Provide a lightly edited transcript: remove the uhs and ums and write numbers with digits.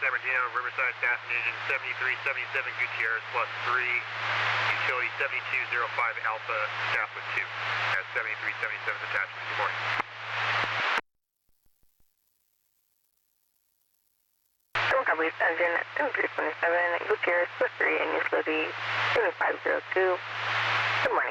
San Bernardino, Riverside, Staff Engine 7377 Gutierrez +3, utility 7205 Alpha, staff with 2. At 7377 attachment. Good morning. Cowboys engine 7327 Gutierrez +3 and utility 7502. Good morning.